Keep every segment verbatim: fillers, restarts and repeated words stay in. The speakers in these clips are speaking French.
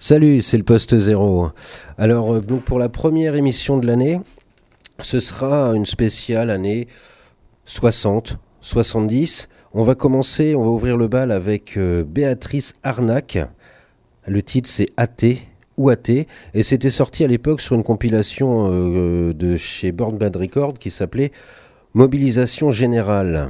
Salut, c'est le Poste Zéro. Alors, donc pour la première émission de l'année, ce sera une spéciale année soixante, soixante-dix. On va commencer, on va ouvrir le bal avec euh, Béatrice Arnac. Le titre c'est Athée ou Athée, et c'était sorti à l'époque sur une compilation euh, de chez Born Bad Records qui s'appelait Mobilisation Générale.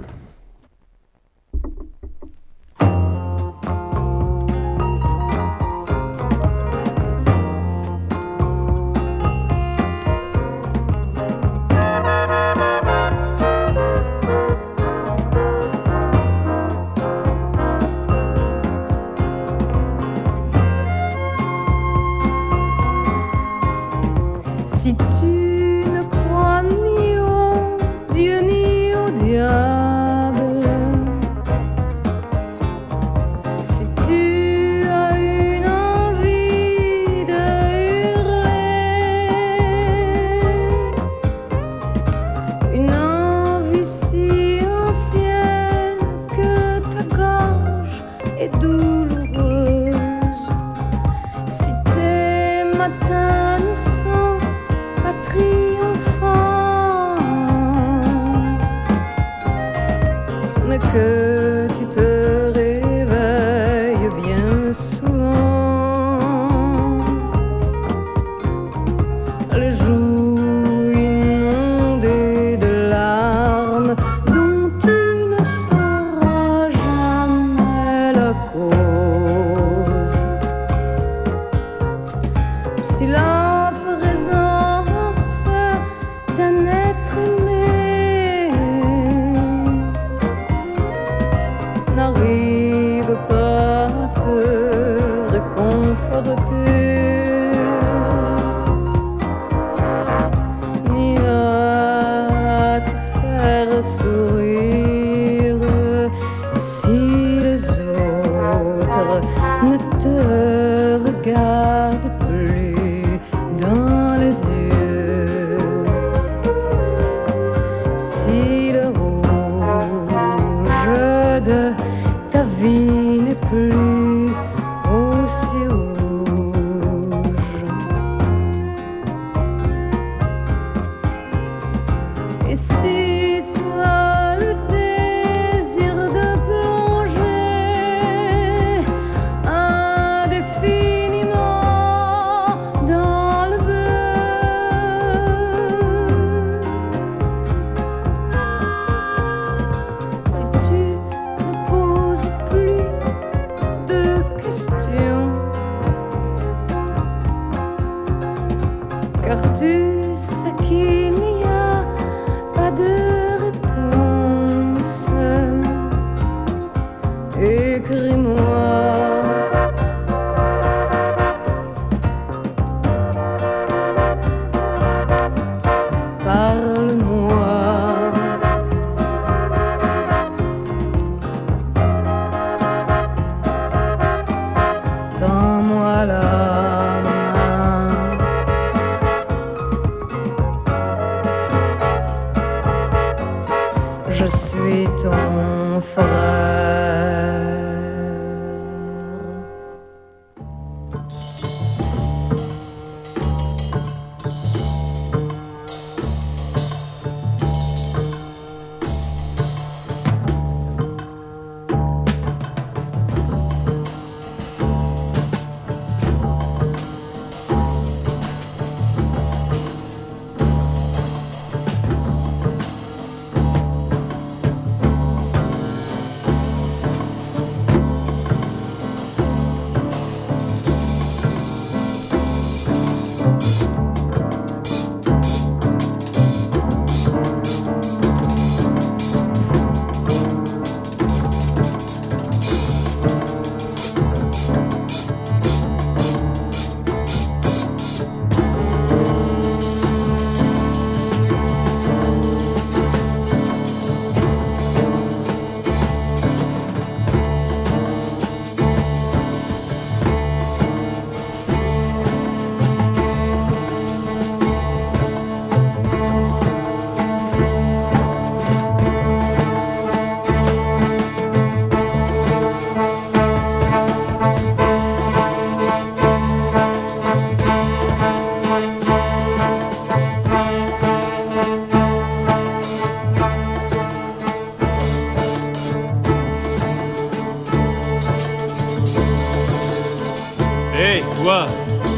Toi,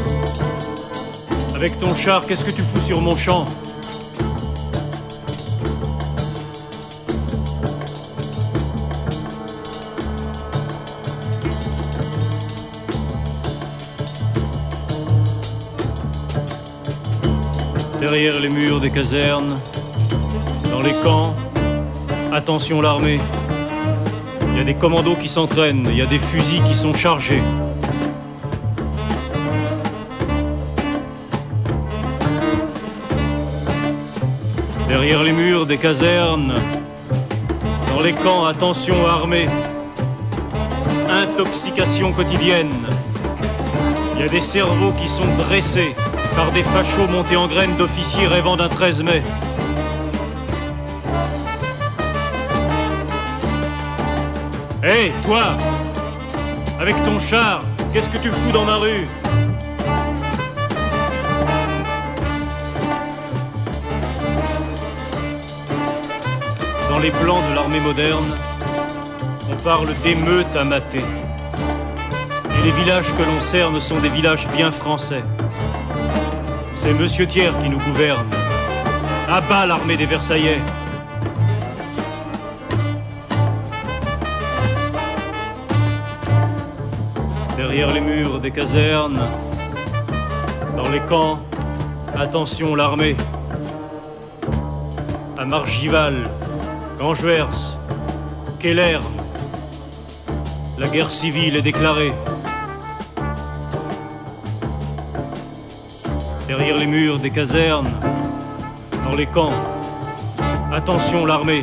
avec ton char, qu'est-ce que tu fous sur mon champ? Derrière les murs des casernes, dans les camps, attention l'armée. Il y a des commandos qui s'entraînent, il y a des fusils qui sont chargés. Derrière les murs des casernes, dans les camps, attention armée. Intoxication quotidienne. Il y a des cerveaux qui sont dressés par des fachos montés en graines d'officiers rêvant d'un treize mai. Hé, hey, toi, avec ton char, qu'est-ce que tu fous dans ma rue? Dans les plans de l'armée moderne, on parle d'émeutes à mater. Et les villages que l'on cerne sont des villages bien français. C'est Monsieur Thiers qui nous gouverne. À bas l'armée des Versaillais. Derrière les murs des casernes, dans les camps, attention l'armée. À Margival, Gangeers, Keller, la guerre civile est déclarée. Derrière les murs des casernes, dans les camps, attention l'armée.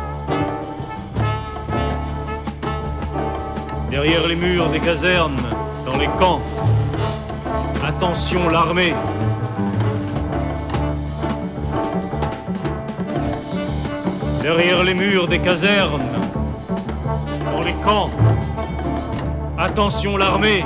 Derrière les murs des casernes, dans les camps, attention l'armée. Derrière les murs des casernes, dans les camps, attention l'armée.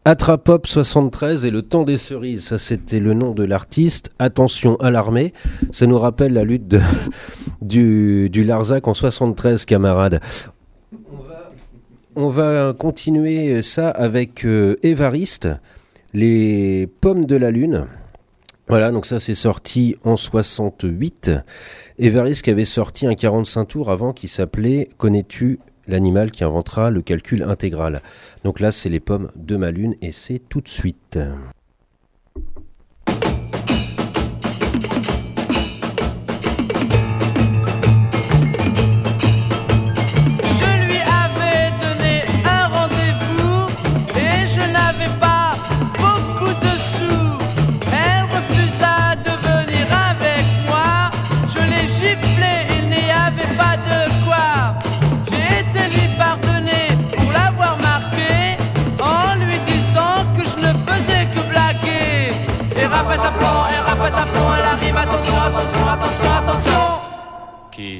Atrapop soixante-treize et le temps des cerises, ça c'était le nom de l'artiste. Attention alarmé, ça nous rappelle la lutte de, du, du Larzac en soixante-treize, camarades. On va, on va continuer ça avec euh, Évariste, les pommes de la lune. Voilà, donc ça c'est sorti en soixante-huit. Évariste qui avait sorti un quarante-cinq tours avant qui s'appelait « Connais-tu l'animal qui inventera le calcul intégral ?» Donc là c'est les pommes de ma lune et c'est tout de suite. Attention, attention, attention, attention. Qui ?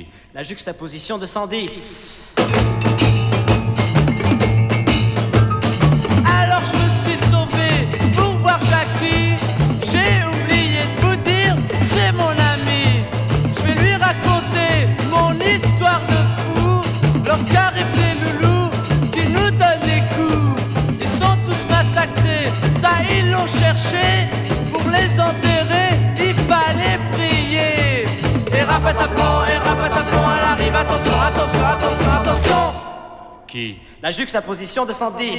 La juxtaposition de cent dix. Alors je me suis sauvé pour voir Jackie. J'ai oublié de vous dire, c'est mon ami. Je vais lui raconter mon histoire de fou. Lorsqu'arrive les loulous qui nous donnent des coups. Ils sont tous massacrés, ça ils l'ont cherché. Pour les enterrer, il fallait prier. Et rapataplan, et rapataplan, elle arrive. Attention, attention, attention, attention. Qui ? La juxtaposition de cent dix.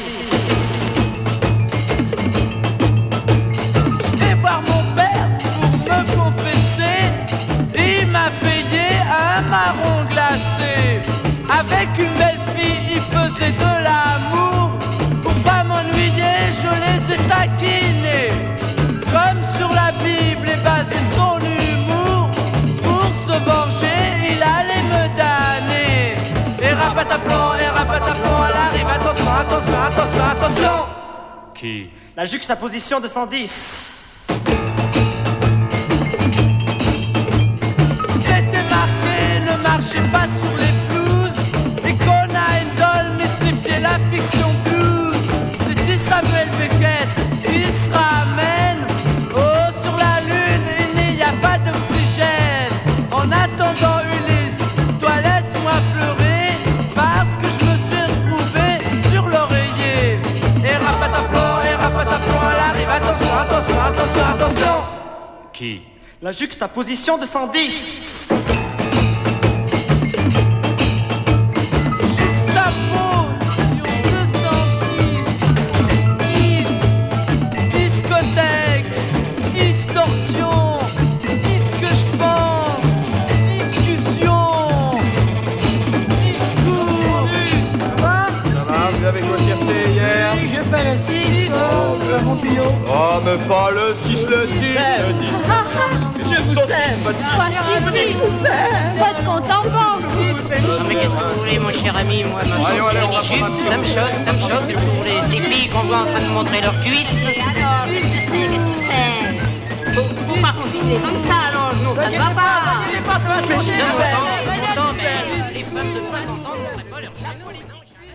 Je vais voir mon père pour me confesser. Il m'a payé un marron glacé. Avec une belle fille, il faisait de l'amour. Pour pas m'ennuyer, je les ai taquinés. Comme sur la Bible est basé son humour. Pour se venger, il allait me damner. Et rapataplan, et rapataplan, elle arrive. Attention, attention, attention, attention. Qui ? La juxtaposition de cent dix. C'était marqué, ne marchez pas sur les blues. Et Conan Doyle mystifiait la fiction blues. C'était Samuel Beckett qui se ramène. En attendant Ulysse, toi laisse-moi pleurer. Parce que je me suis retrouvé sur l'oreiller. Et rapataplan, et rapataplan, elle arrive. Attention, attention, attention, attention. Qui ? La juxtaposition de cent dix. Juxtaposition de cent dix. dix. Discothèque. Distorsion. Vous avez quoi fierté hier ? Oui, j'ai fait le six. Oh, mon tuyau. Oh, mais pas le six, le dix, le dix. J'ai le saucisse, pas de suffit. Votre compte en banque. Non mais qu'est-ce que vous voulez mon cher ami, moi ma Allez, allez, on va jupe, pas ça me choque, ça me choque, qu'est-ce que vous voulez, ces filles qu'on voit en train de montrer leurs cuisses. Et alors, qu'est-ce que c'est, qu'est-ce que c'est ? Faut, faut pas continuer comme ça, alors, non, ça ne va pas. Il est pas, ça va changer. De mon temps, de mon temps, mais ces femmes de cinquante ans n'auraient pas leur genoux, non ?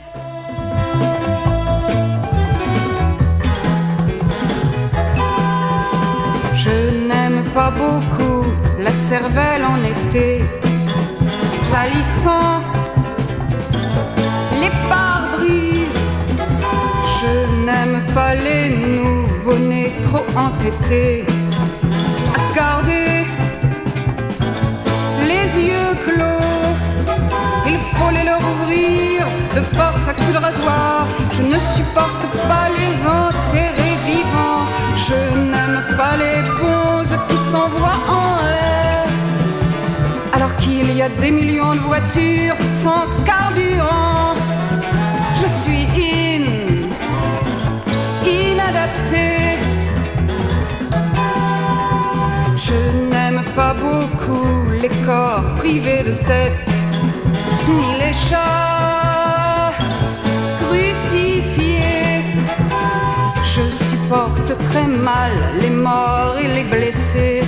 Je n'aime pas beaucoup la cervelle en été, salissant les pare-brises. Je n'aime pas les nouveau-nés trop entêtés à garder les yeux clos. Il faut les leur ouvrir de force à coups de rasoir. Je ne supporte pas les enterrer vivants. Je n'aime pas les bonzes qui s'envoient en rêve, alors qu'il y a des millions de voitures sans carburant. Je suis in, inadapté. Je n'aime pas beaucoup les corps privés de tête, ni les chats crucifiés. Je supporte très mal les morts et les blessés.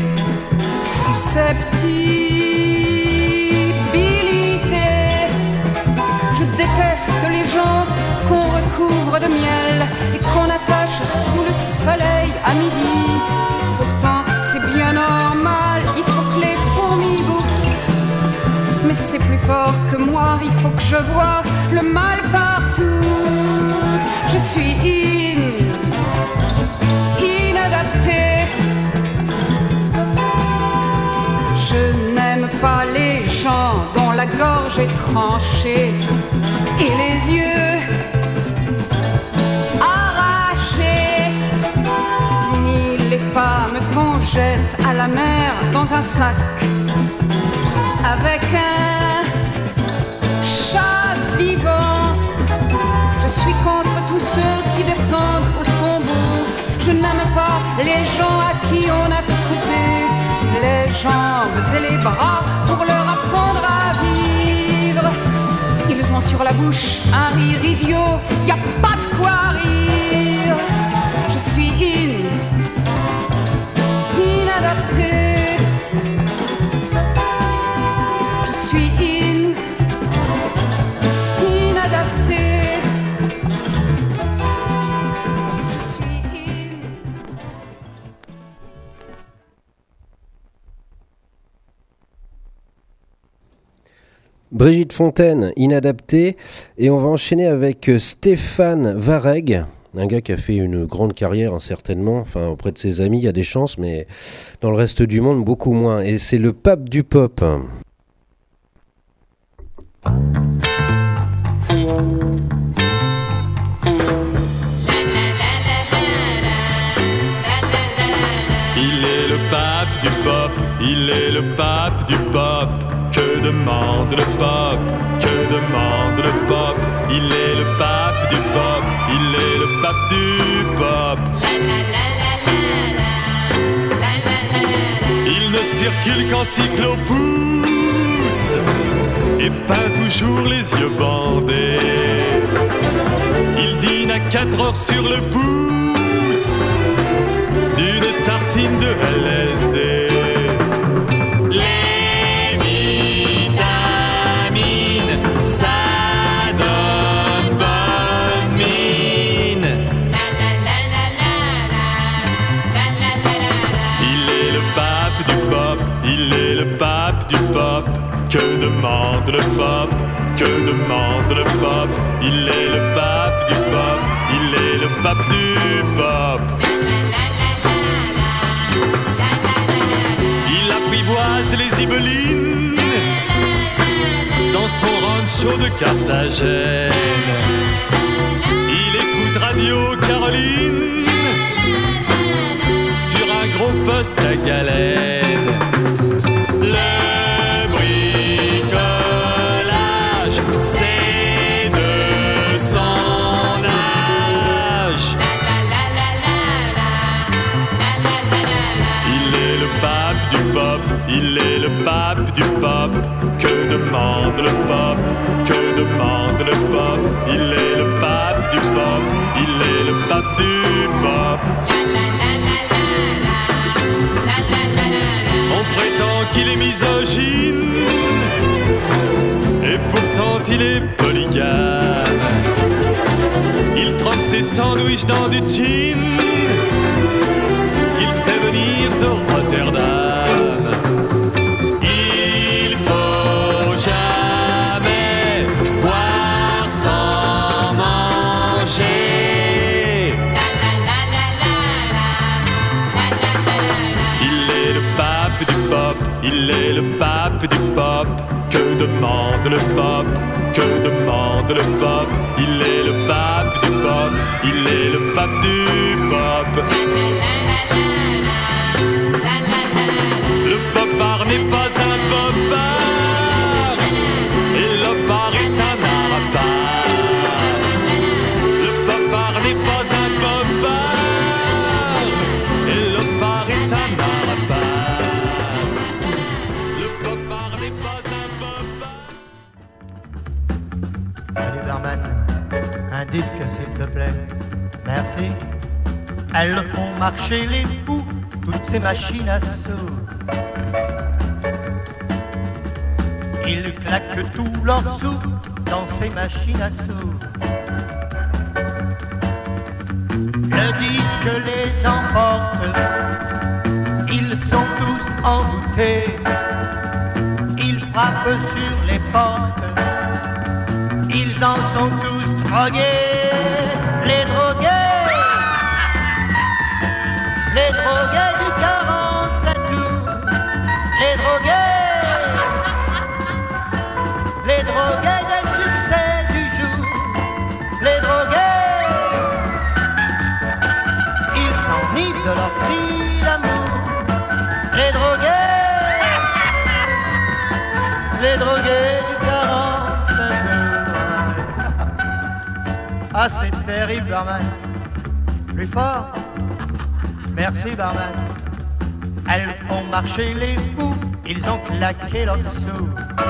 Susceptibilité. Je déteste déteste les gens qu'on recouvre de miel et qu'on attache sous le soleil à midi. Pourtant c'est bien normal, il faut que les fourmis bouffent. Mais c'est plus fort que moi, il faut que je voie le mal partout. Je suis in, inadapté. Je n'aime pas les gens dont la gorge est tranchée et les yeux arrachés, ni les femmes qu'on jette à la mer dans un sac avec un chat vivant. Je suis contre tous ceux qui descendent au tombeau. Je n'aime pas les gens à qui on a coupé les jambes et les bras pour leur apprendre à vivre. Ils ont sur la bouche un rire idiot, y a pas de quoi rire. Je suis in, inadapté. Je suis in, inadapté. Brigitte Fontaine, inadaptée, et on va enchaîner avec Stéphane Vareg, un gars qui a fait une grande carrière, hein, certainement, enfin auprès de ses amis, il y a des chances, mais dans le reste du monde, beaucoup moins, et c'est le pape du pop. Il est le pape du pop, il est le pape du pop. Que demande le pop? Que demande le pop? Il est le pape du pop, il est le pape du pop. Il ne circule qu'en cyclopousse et peint toujours les yeux bandés. Il dîne à quatre heures sur le pouce d'une tartine de L S D. Que demande le pop? Que demande le pop? Il est le pape du pop, il est le pape du pop. Il apprivoise les Ibelines dans son rancho de Carthagène. Il écoute Radio Caroline sur un gros poste à galène. Il est le pape du pop. Que demande le pop? Que demande le pop? Il est le pape du pop, il est le pape du pop. On prétend qu'il est misogyne et pourtant il est polygame. Il trempe ses sandwichs dans du gin qu'il fait venir de Rotterdam. Il est le pape du pop. Que demande le pop? Que demande le pop? Il est le pape du pop, il est le pape du pop. Le popard n'est pas un popard et l'opard est un arapard. Le popard n'est pas un popard et l'opard est un arapard. Salut barman, un disque s'il te plaît. Merci. Elles font marcher les fous, toutes ces machines à sous. Ils claquent tous leurs sous dans ces machines à sous. Le disque les emporte, ils sont tous envoûtés, ils frappent sur les portes, ils en sont tous drogués, les drogués, les drogués du quarante-cinq tours, les drogués, les drogués des succès du jour, les drogués, ils s'enivrent de leur cri d'amour, les drogués, les drogués du quarante-cinq tours. Ah, c'est terrible, barman. Plus fort. Merci, barman. Elles font marcher les fous, ils ont claqué leurs sous.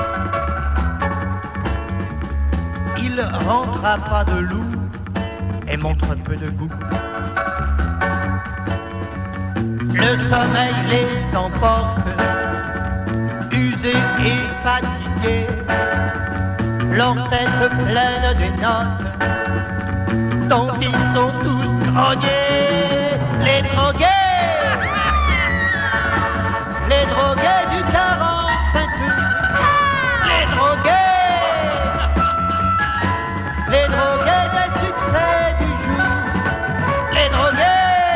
Ils rentrent à pas de loup et montrent un peu de goût. Le sommeil les emporte, usés et fatigués, leur tête pleine des notes dont ils sont tous drogués, les drogués, les drogués du quarante-cinq tours, les drogués, les drogués des succès du jour, les drogués,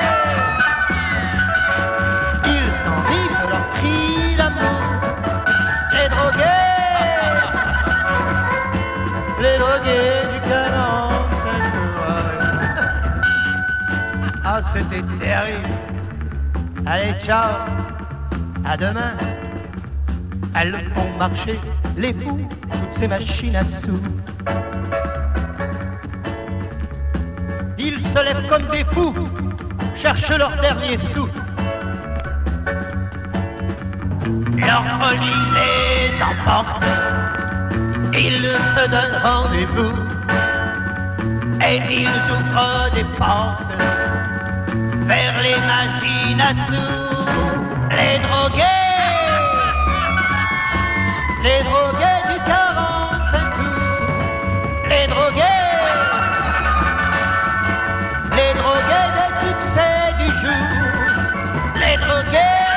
ils s'enivrent de leurs cris d'amour, les drogués, les drogués du quarante-cinq tours. Ah, c'était terrible. Allez, ciao, à demain. Elles font marcher les fous, toutes ces machines à sous. Ils se lèvent comme des fous, cherchent leur dernier sou. Leur folie les emporte, ils se donnent rendez-vous et ils ouvrent des portes vers les machines à sous, les drogués, les drogués du quarante-cinq tours, les drogués, les drogués des succès du jour, les drogués,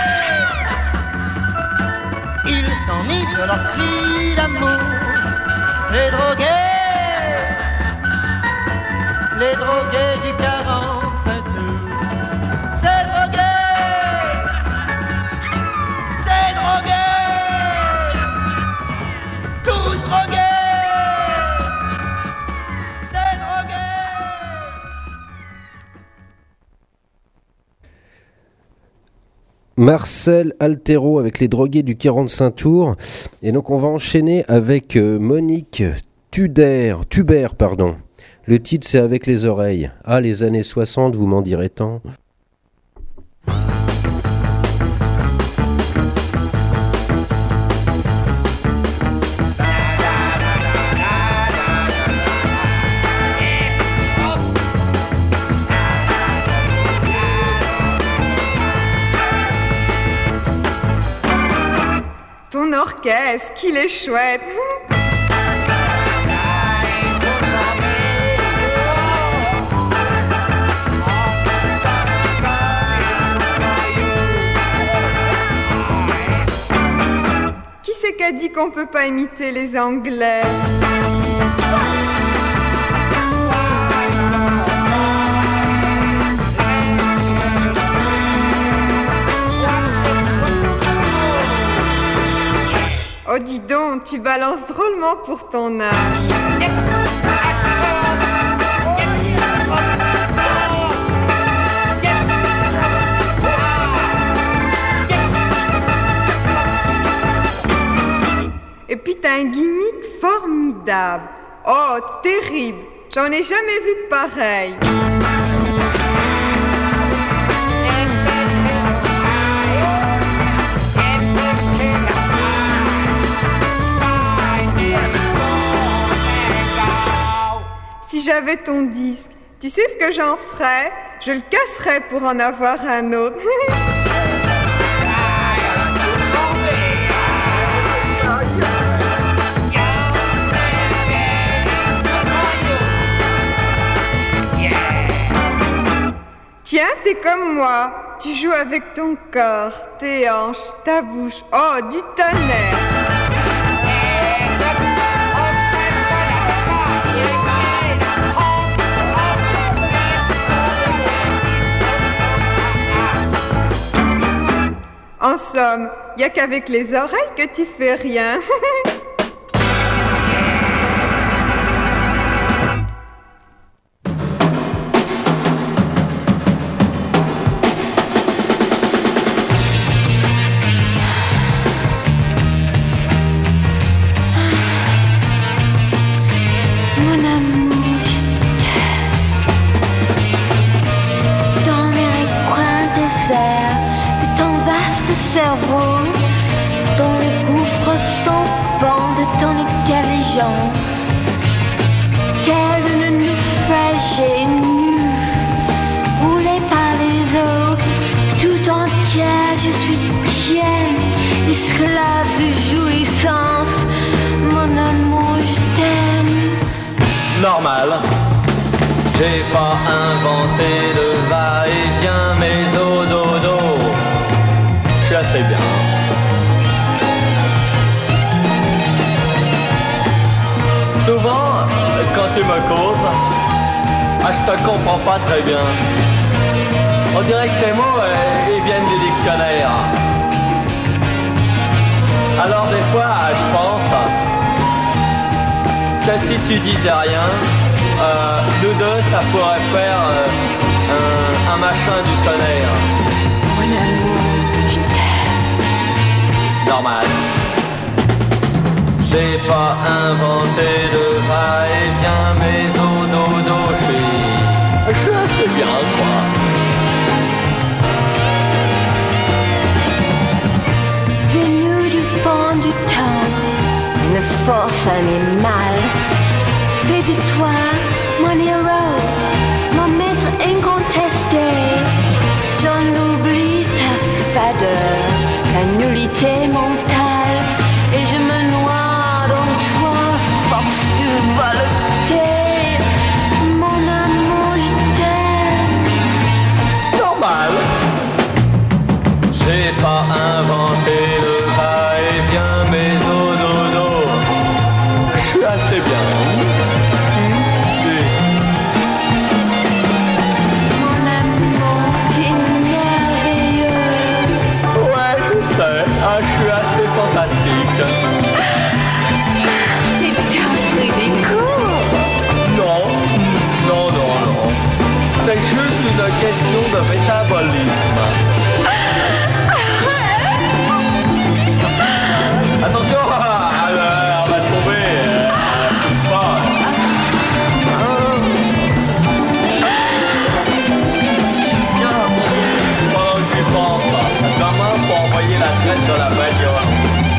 ils s'enivrent de leurs cris d'amour, les drogués, les drogués du quarante-cinq tours. C'est drogué, c'est drogué, tous drogués, c'est drogué. Marcel Altero avec les drogués du quarante-cinq tours. Et donc on va enchaîner avec euh, Monique Tuder, Tuber, pardon. Le titre c'est Avec les oreilles. Ah, les années soixante, vous m'en direz tant. Ton orchestre, qu'il est chouette. Qui c'est qui a dit qu'on peut pas imiter les Anglais? Oh, dis donc, tu balances drôlement pour ton âge. Et puis t'as un gimmick formidable. Oh, terrible. J'en ai jamais vu de pareil. Si j'avais ton disque, tu sais ce que j'en ferais? Je le casserais pour en avoir un autre. t'es comme moi. Tu joues avec ton corps, tes hanches, ta bouche. Oh, du tonnerre. En somme, y a qu'avec les oreilles que tu fais rien. Cerveau, dans les gouffres sans fond de ton intelligence, tel une naufragée nue, roulée par les eaux, tout entière, je suis tienne, esclave de jouissance, mon amour, je t'aime. Normal, j'ai pas inventé de va-et-vient, mais au dodo. Je suis assez bien. Souvent, quand tu me causes, ah, je te comprends pas très bien. On dirait que tes mots, euh, ils viennent du dictionnaire. Alors des fois, je pense que si tu disais rien, euh, nous deux, ça pourrait faire euh, un, un machin du tonnerre. Mon amour. Normal. J'ai pas inventé de va-et-vient, mais au dodo, je suis... Je suis assez bien, quoi. Venu du fond du temps, une force animale, fais de toi mon héros, mon maître incontesté. J'en oublie ta fadeur, ta nullité mentale, et je me noie dans toi, force de volonté. Mon amour, je t'aime. Normal. J'ai pas inventé le va-et-vient, mais au dodo, je suis assez bien. Mon amour, t'es merveilleuse. Ouais, je sais. Ah, je suis assez fantastique. Et t'as pris des cours? Non, non, non, non. C'est juste une question de métabolisme. Attention, on va tomber. Euh, pas. Pendant que j'y pense, comment pour envoyer la traite de la bagnole?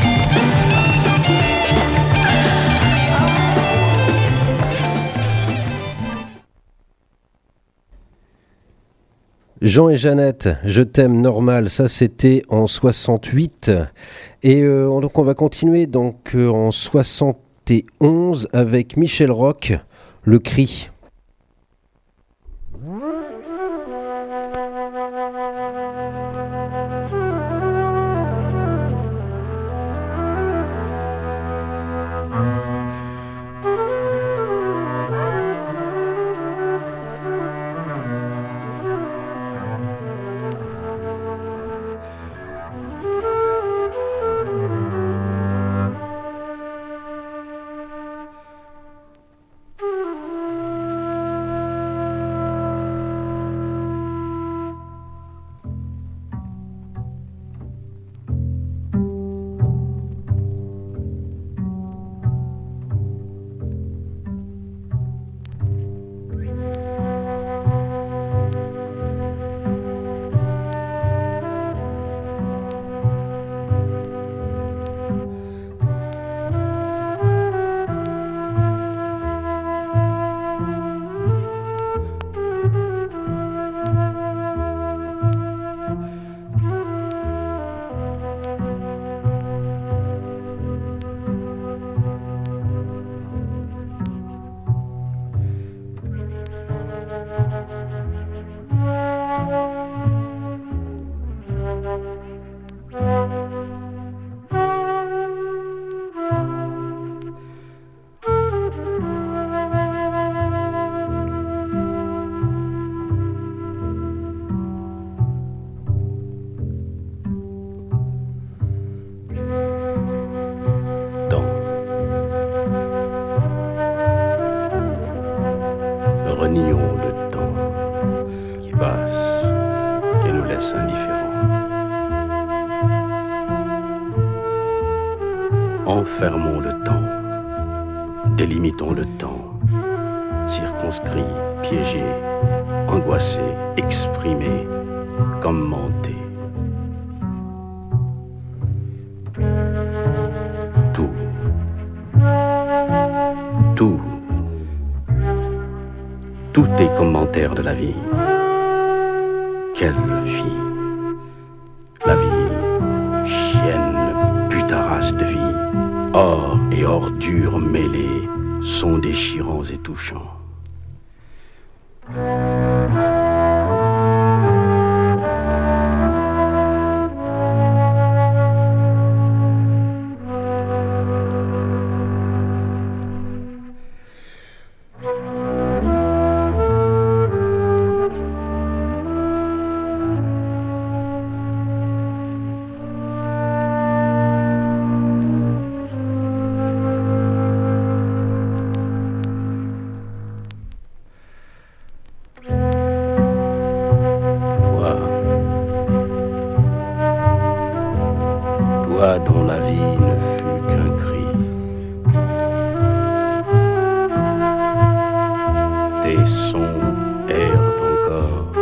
Jean et Jeannette, je t'aime normal, ça c'était en soixante-huit. Et euh, donc on va continuer donc euh, en soixante et onze avec Michel Roch, Le Cri. renions le temps qui passe et nous laisse indifférents. Enfermons le temps, délimitons le temps, circonscrit, piégé, angoissé, exprimé, commenté. Tout, tout, tout est commentaire de la vie. Quelle vie? La vie, chienne, putarasse de vie, or et ordures mêlées, sont déchirants et touchants. Dont la vie ne fut qu'un cri. Tes sons errent encore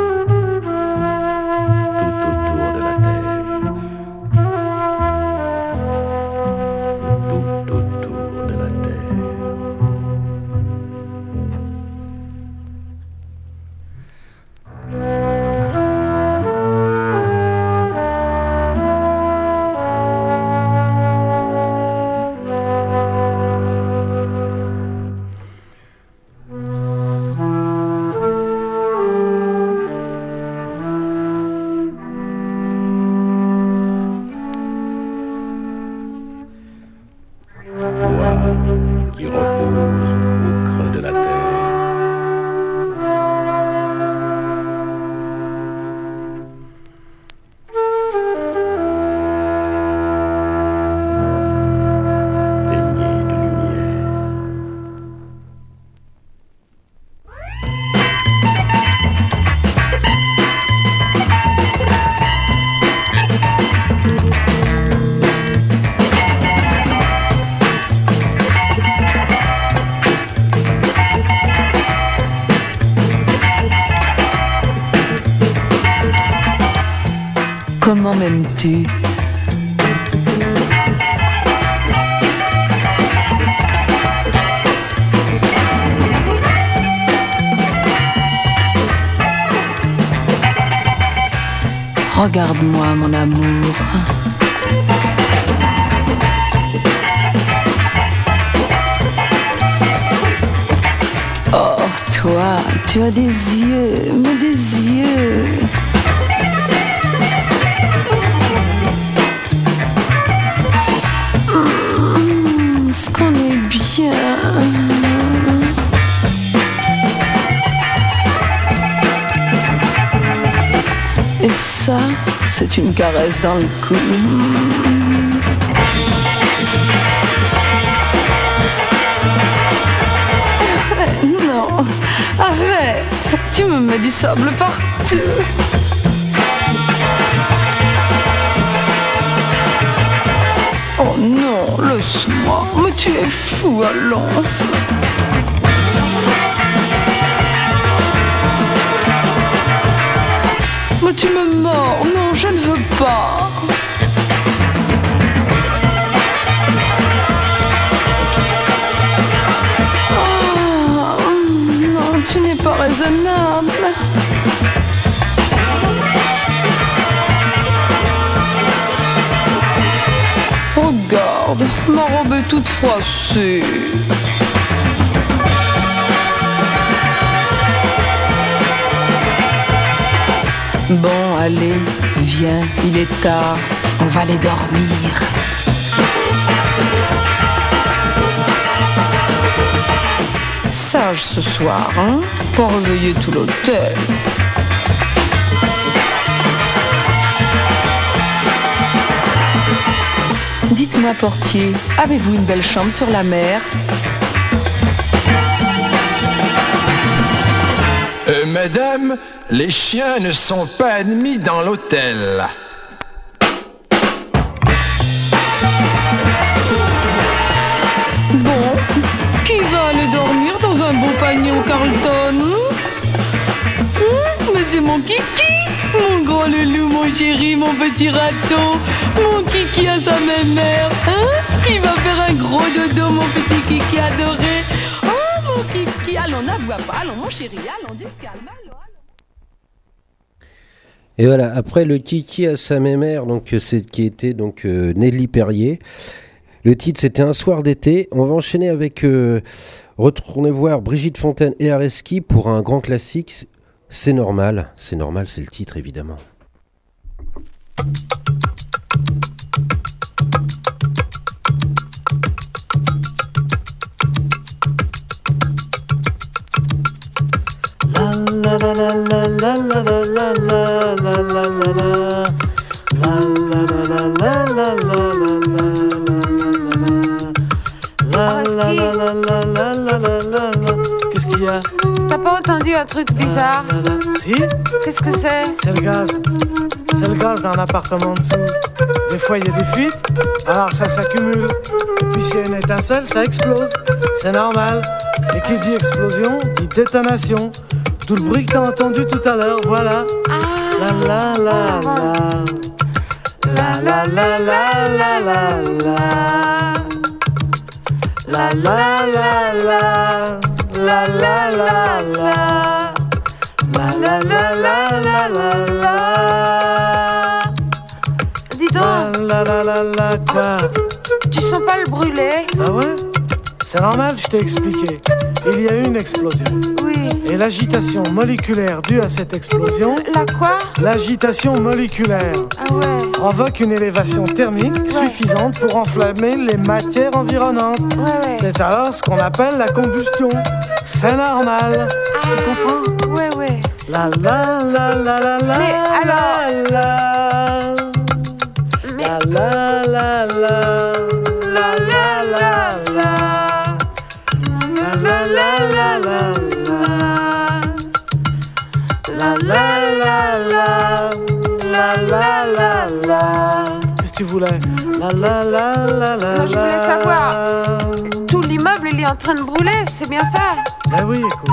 tout autour de la terre, tout autour de la terre. Qui repose au creux de la terre. Baigné de lumière. Comment m'aimes-tu? Regarde-moi, mon amour. Oh, toi, tu as des yeux, mais des yeux. Mmh, ce qu'on est bien. Et ça, c'est une caresse dans le cou. Non, arrête, tu me mets du sable partout. Oh non, laisse-moi, mais tu es fou, allons. Mais tu me mords, non, je ne veux pas. Oh, non, tu n'es pas raisonnable. Regarde, ma robe est toute froissée. Bon, allez, viens, il est tard, on va aller dormir. Sage ce soir, hein, pour réveiller tout l'hôtel. Dites-moi, portier, avez-vous une belle chambre sur la mer ? Euh, madame, les chiens ne sont pas admis dans l'hôtel. Bon, qui va aller dormir dans un beau panier au Carlton? Hum, Mais c'est mon kiki, mon grand loulou, mon chéri, mon petit raton, mon kiki à sa mère, hein? Qui va faire un gros dodo, mon petit kiki adoré. Oh, mon kiki, allons, n'avoue pas, allons, mon chéri, allons, du calme, allons. Et voilà, après le kiki à sa mémère, donc c'est qui était donc euh, Nelly Perrier. Le titre c'était Un soir d'été. On va enchaîner avec euh, retourner voir Brigitte Fontaine et Areski pour un grand classique. C'est normal, c'est normal, c'est le titre évidemment. La la la la la la la la la la la la. Qu'est-ce qu'il y a? T'as pas entendu un truc bizarre? Si? Qu'est-ce que c'est? C'est le gaz. C'est le gaz d'un appartement en dessous. Des fois il y a des fuites, alors ça s'accumule. Et puis s'il y a une étincelle, ça explose. C'est normal. Et qui dit explosion, dit détonation. Tout le bruit que t'as entendu tout à l'heure, voilà. La la la la. La la la la la la la. La la la la. La la la la. La la la la la la la. Dis donc. La la la la quoi? Tu sens pas le brûler? Ah ouais? C'est normal, je t'ai expliqué. Il y a eu une explosion. Oui. Et l'agitation moléculaire due à cette explosion... La quoi? L'agitation moléculaire. Ah ouais. Provoque une élévation thermique ouais. suffisante pour enflammer les matières environnantes. Ouais, ouais. C'est alors ce qu'on appelle la combustion. C'est normal. Ah. Tu comprends? Ouais, ouais. La la la la la la. Mais alors... La, Mais... la la la la. La la la la. La la la la la. La la la la. La la la la. Qu'est-ce que tu voulais? La la la la la. Non, je voulais savoir. Tout l'immeuble il est en train de brûler, c'est bien ça? Ben oui, écoute.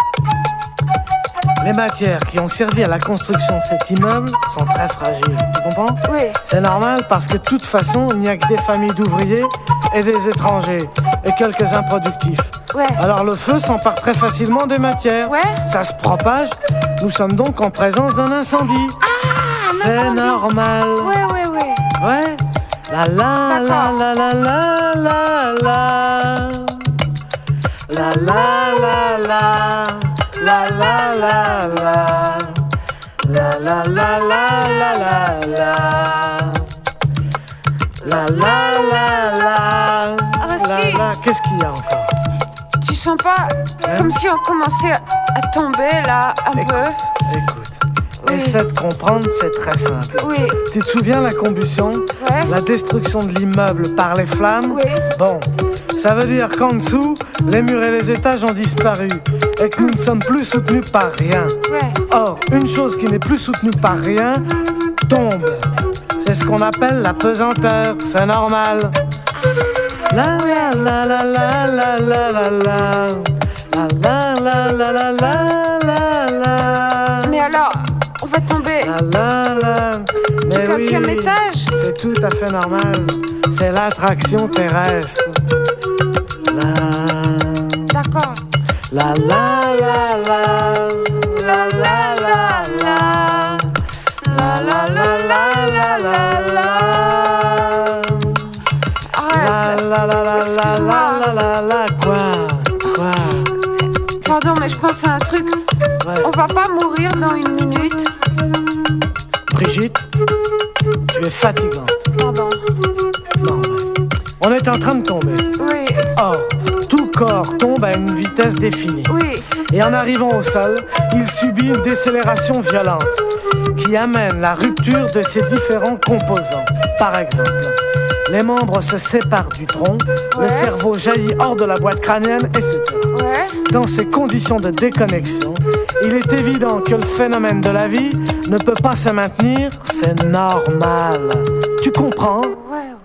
Les matières qui ont servi à la construction de cet immeuble sont très fragiles, tu comprends? Oui. C'est normal parce que de toute façon, il n'y a que des familles d'ouvriers et des étrangers et quelques improductifs. Ouais. Alors le feu s'empare très facilement des matières. Ouais. Ça se propage. Nous sommes donc en présence d'un incendie. Ah, un C'est incendie. normal. Ouais, ouais, ouais. Ouais. La la la la la la la la. La la la la. La la la la. La la la la la la la. La la la la. La la. Qu'est-ce qu'il y a encore? Tu sens pas hein? Comme si on commençait à tomber là un écoute, peu? Écoute. Oui. Essaie de comprendre, c'est très simple. Oui. Tu te souviens la combustion? Ouais. La destruction de l'immeuble par les flammes? Oui. Bon, ça veut dire qu'en dessous, les murs et les étages ont disparu et que nous ne sommes plus soutenus par rien. Ouais. Or, une chose qui n'est plus soutenue par rien tombe. C'est ce qu'on appelle la pesanteur, c'est normal. La la la la la la la la la. La la la la la la la la. Mais alors, on va tomber La la la. du Mais quinzième oui, étage? c'est tout à fait normal. C'est l'attraction terrestre. La D'accord. la la la la. La la la la. La la la la la la la. La la la la la la la la la. Quoi? Quoi? Pardon, mais je pense à un truc. Ouais. On va pas mourir dans une minute? Brigitte, tu es fatigante. Pardon. Non, mais on est en train de tomber. Oui. Or, tout corps tombe à une vitesse définie. Oui. Et en arrivant au sol, il subit une décélération violente qui amène la rupture de ses différents composants. Par exemple, les membres se séparent du tronc, ouais. le cerveau jaillit hors de la boîte crânienne et c'est tout. Ouais. Ouais. Dans ces conditions de déconnexion, il est évident que le phénomène de la vie ne peut pas se maintenir, c'est normal. Tu comprends ? Ouais, ouais.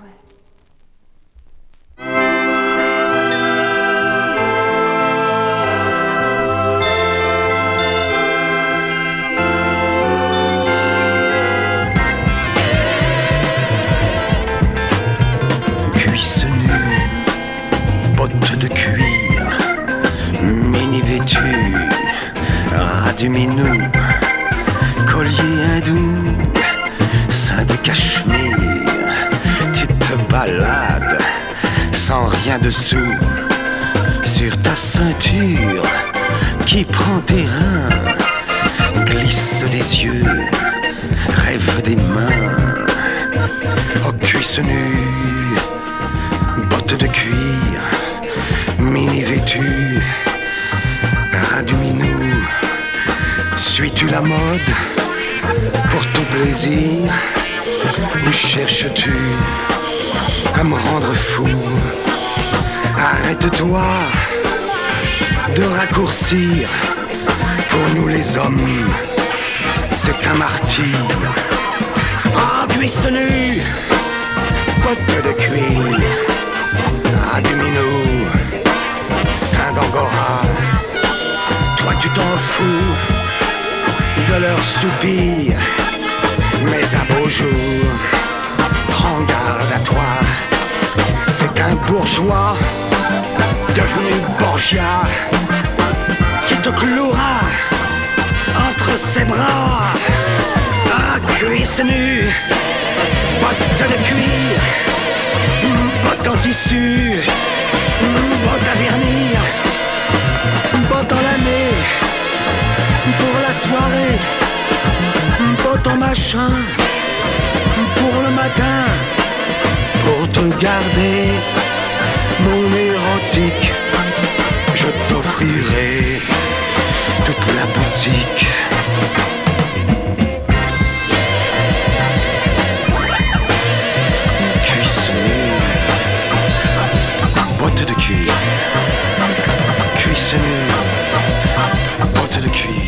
Cuisses nues, bottes de cuir, mini vêtu, radu-minou, collier hindou, sein de cachemire. Tu te balades sans rien dessous, sur ta ceinture qui prend tes reins, glisse des yeux, rêve des mains. Oh, cuisses nues, bottes de cuir, mini vêtu, radu-minou. Suis-tu la mode pour ton plaisir, ou cherches-tu à me rendre fou? Arrête-toi de raccourcir, pour nous les hommes, c'est un martyr. Ah, cuisses nues, bottes de cuir, radu-minou, sein d'angora. Toi tu t'en fous de leurs soupirs, mais un beau jour, prends garde à toi. C'est qu'un bourgeois devenu Borgia qui te clouera entre ses bras. Ah, cuisses nues, bottes de cuir, bottes en tissu, bottes à vernir, bottes en l'année, pour la soirée, bottes en machin, pour le matin, pour te garder, mon érotique, je t'offrirai toute la boutique. Cuisses nues, bottes de cuir, cuisses nues, bottes de cuir.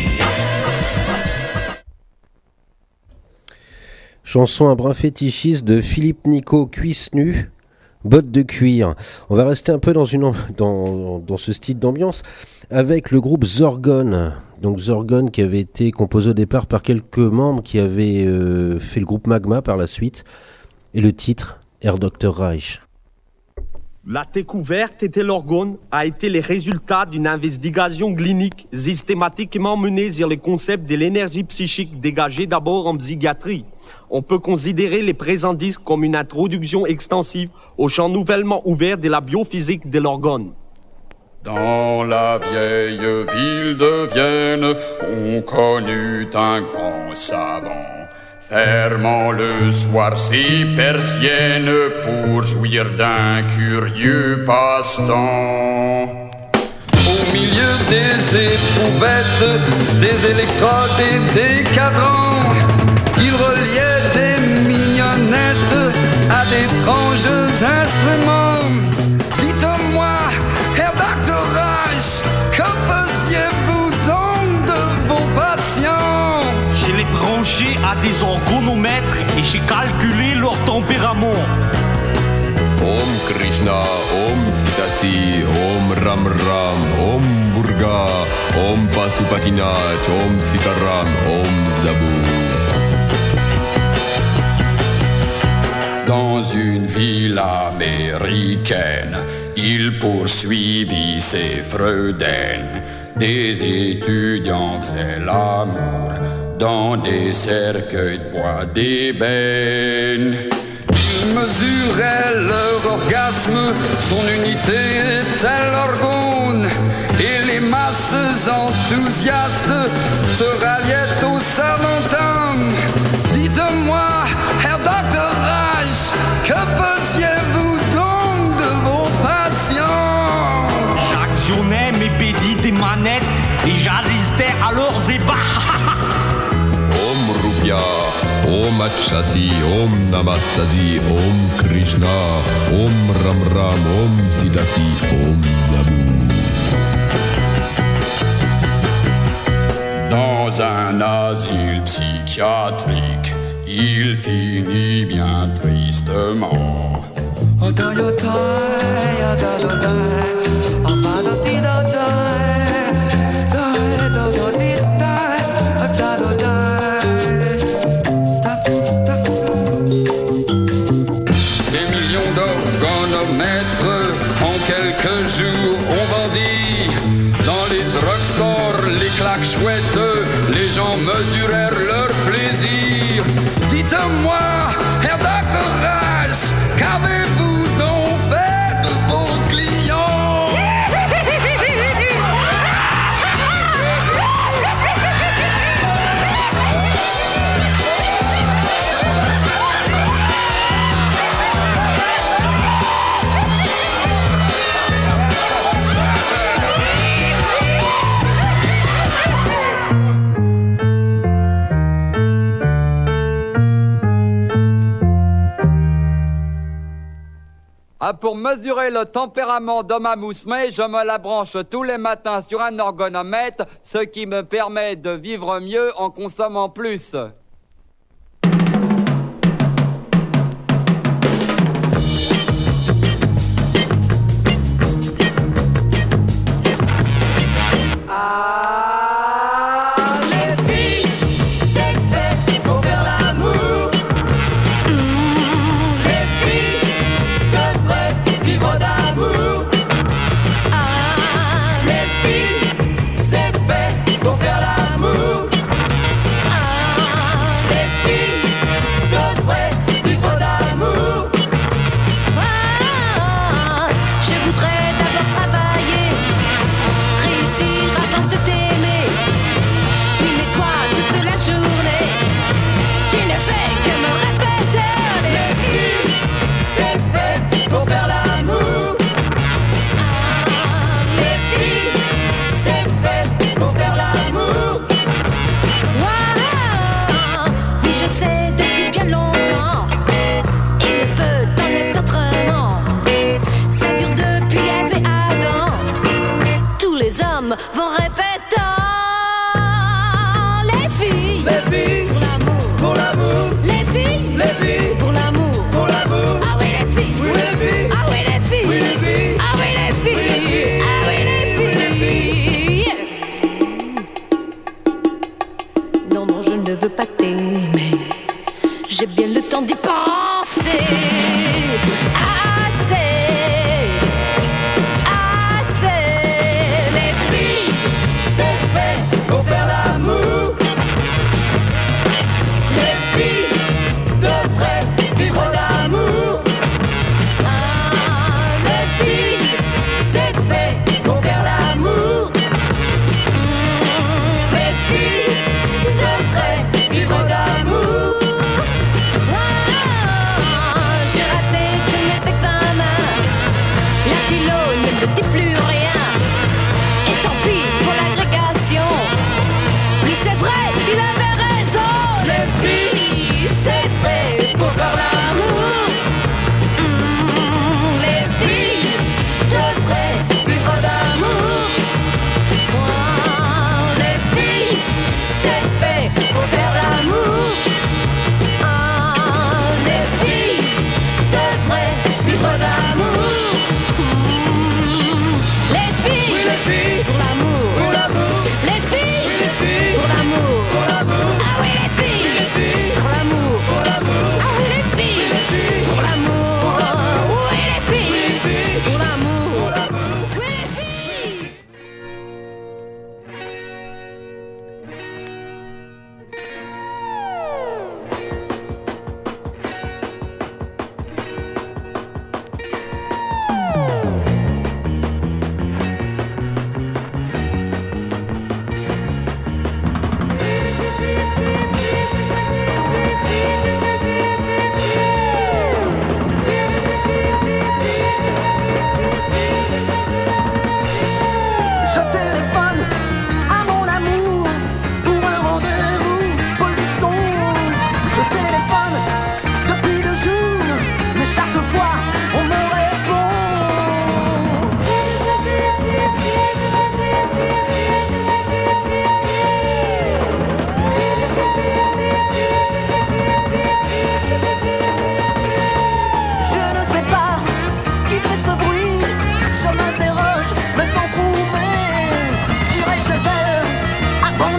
Chanson un brin fétichiste de Philippe Nico, cuisses nues, bottes de cuir. On va rester un peu dans, une, dans, dans ce style d'ambiance avec le groupe Zorgon. Donc Zorgon qui avait été composé au départ par quelques membres qui avaient euh, fait le groupe Magma par la suite. Et le titre, Herr Doktor Reich. La découverte de l'orgone a été le résultat d'une investigation clinique systématiquement menée sur le concept de l'énergie psychique dégagée d'abord en psychiatrie. On peut considérer les présents disques comme une introduction extensive au champ nouvellement ouvert de la biophysique de l'orgone. Dans la vieille ville de Vienne, on connut un grand savant, fermant le soir ses persiennes pour jouir d'un curieux passe-temps. Au milieu des éprouvettes, des électrodes et des cadrans, il reliait des mignonnettes à d'étranges instruments. Dites-moi, Herr Doktor Reich, que faisiez-vous donc de vos patients? Je les branchais à des orgonomètres et j'ai calculé leur tempérament. Om Krishna, Om Sitasi, Om Ram Ram, Om Burga, Om Pasupatinach, Om Sitaram, Om Zabou. Dans une ville américaine, il poursuivit ses Freuden. Des étudiants faisaient l'amour dans des cercueils de bois d'ébène. Ils mesuraient leur orgasme, son unité était l'orgone, et les masses enthousiastes se ralliaient au savantin. Dites-moi, Herr Doktor Reich, que faisiez-vous donc de vos patients? J'actionnais mes pédis des manettes et j'assistais à leurs ébats. Om Rupya, Om Achasi, Om Namastasi, Om Krishna, Om Ram Ram, Om Sidasi, Om Zabou. un asile psychiatrique, il finit bien tristement. Des millions d'organomètres en quelques jours on vendit. Dans les drugstores, les claques chouettes, les gens mesurèrent leur plaisir. Dites-moi, Herr Doctor Reis, qu'avez-vous donc fait de vos clients? Ah, pour mesurer le tempérament de ma moussemée, je me la branche tous les matins sur un orgonomètre, ce qui me permet de vivre mieux en consommant plus. Vont répétant les filles, les filles, pour l'amour, pour l'amour, les filles, les filles, pour l'amour, pour l'amour, ah oui les filles, oui les filles, ah oui les filles, oui les filles, ah oui les filles, ah oui les filles. Non non je ne veux pas t'aimer, j'ai bien le temps d'y penser.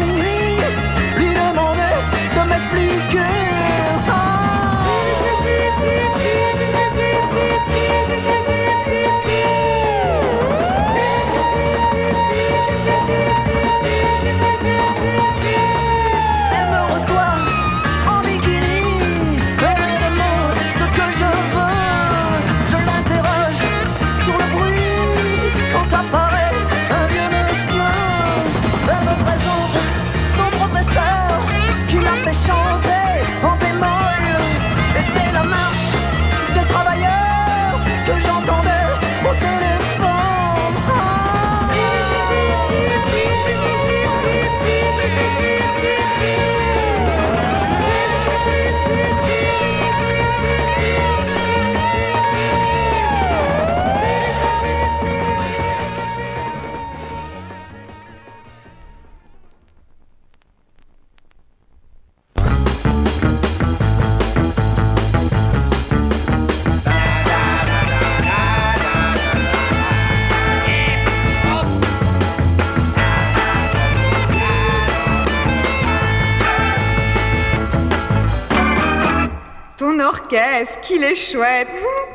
minuit, lui demander de m'expliquer. Elle me reçoit en bikini, elle me demande ce que je veux. Je l'interroge sur le bruit quand apparaît un vieux monsieur. Elle me présente son professeur qui l'a fait chanter en bémol. Et c'est la marche des travailleurs que j'entendais au téléphone. Ton orchestre, qu'il est chouette.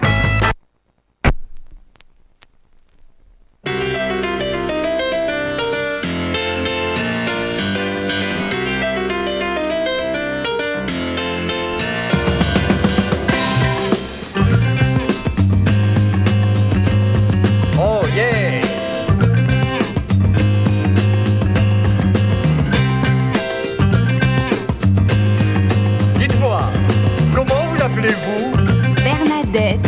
Oh yeah! Dites-moi, comment vous appelez-vous? Bernadette.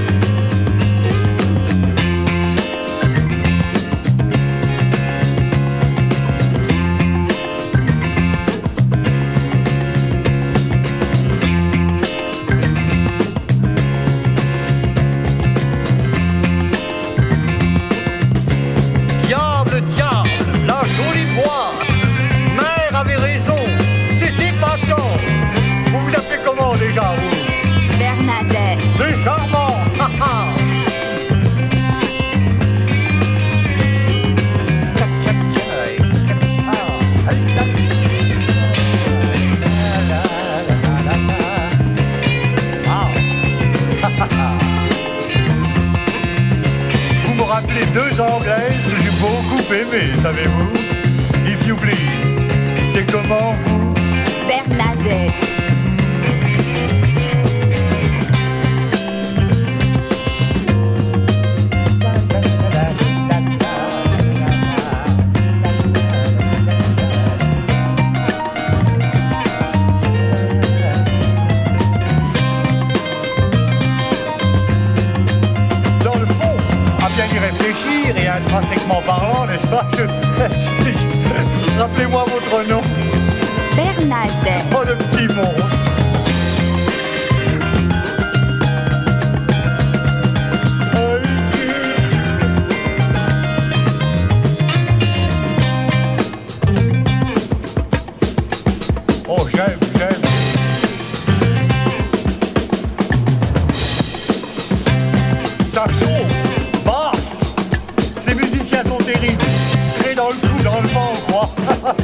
Diable, diable, la jolie boîte! Mère avait raison, c'était pas tant! Vous vous appelez comment déjà, vous? Bernadette. C'est charmant! Ha, ha. Vous me rappelez deux Anglaises que j'ai beaucoup aimées, savez-vous? If you please. C'est comment vous? Bernadette. Dans le fond, à bien y réfléchir et intrinsèquement parlant, n'est-ce pas que... Rappelez-moi votre nom. Bernadette. Oh, le petit monstre. Oh, j'aime, j'aime. Ça chauffe, basse. Ces musiciens sont terribles. Très dans le cou, dans le vent, quoi.